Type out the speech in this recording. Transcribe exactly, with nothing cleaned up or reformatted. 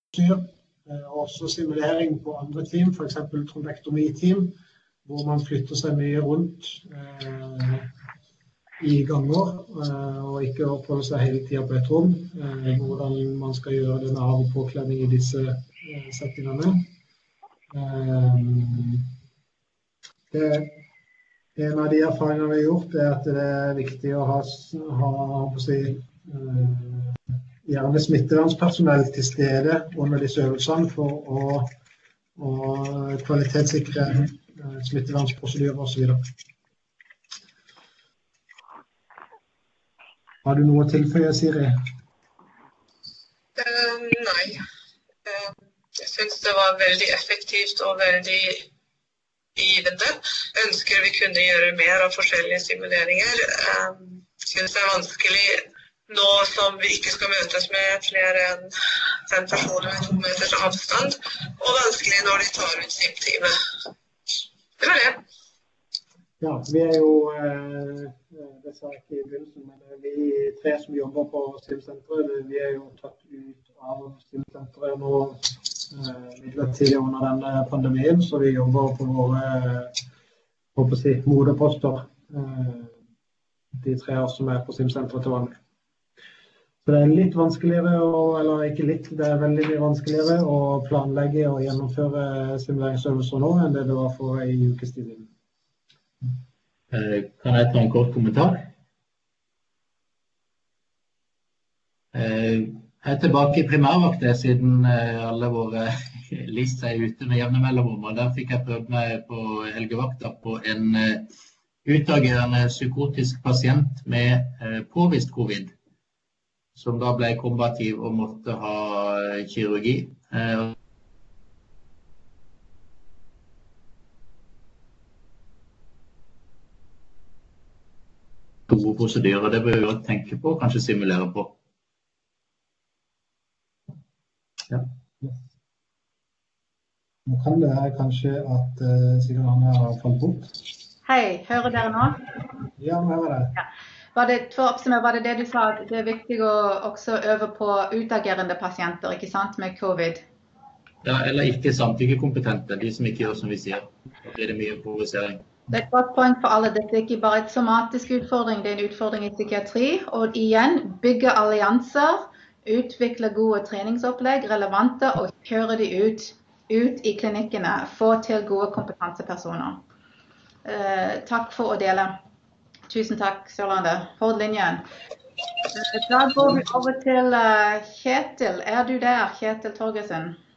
utstyr, også simulering på andre team, for eksempel trombektomi-team, hvor man flytter seg mye rundt eh, i ganger, eh, og ikke oppholder seg hele tiden på et rom, eh, hvordan man skal gjøre den av- og påkledning i disse eh, settingene. Eh, det, en av de erfaringene vi har gjort er at det er viktig å ha, ha på å si, eh, gjerne smittevernspersonell til stede under disse øvelsene for å, å kvalitetssikre eh, smittevernsprosedyrer og så videre. Har du noe å tilføye, Siri? Uh, nei. Uh, jeg synes det var veldig effektivt og veldig givende. Jeg ønsker vi kunne gjøre mer av forskjellige simuleringer. Uh, jeg synes det er vanskelig nå som vi ikke skal møtes med flere enn fem personer med to meters avstand, og vanskelig når de tar ut SIM-teamet. Det var det. Ja, vi er jo, eh, det sa jeg ikke i begynnelsen, men vi tre som jobber på SIM-senteret, vi er jo tatt ut av SIM-senteret nå eh, midlertidig under denne pandemien, så vi jobber på våre på å si, moderposter, eh, de tre år som er på SIM-senteret til vanlig. Så det er litt vanskeligere, eller ikke litt, det er veldig mye vanskeligere å planlegge og gjennomføre simuleringsøvelser nå enn det det var for en ukes tid siden. Kan jeg ta en kort kommentar? Jeg er tilbake i primærvakten siden alle våre list er ute med jevne mellomrom, og der fikk jeg prøvd meg på helgevakta på en utagerende psykotisk pasient med påvist covid, som da ble kombativ og måtte ha kirurgi. Gode prosedyrer, det bør vi også tenke på, kanskje simulere på. Ja. Nå kan det her kanskje at uh, Sigurd Arne har falt bort. Hei, hører dere nå? Ja, nå hører jeg. Ja. Var det, for å oppsummere, var det det du sa, at det er viktig å også øve på utagerende pasienter, ikke sant, med covid? Ja, eller ikke samtykkekompetente, de som ikke gjør som vi sier. Da blir det mye improvisering. Det er et godt poeng for alle. Dette er ikke bare et somatisk utfordring, det er en utfordring i psykiatri. Og igjen, bygge allianser, utvikle gode treningsopplegg, relevante, og kjøre de ut, ut i klinikkene. Få til gode kompetansepersoner. Eh, takk for å dele. Tusen takk, Sørlandet. Hold linjen. Da går vi over til uh, Kjetil. Er du der, Kjetil Torgersen?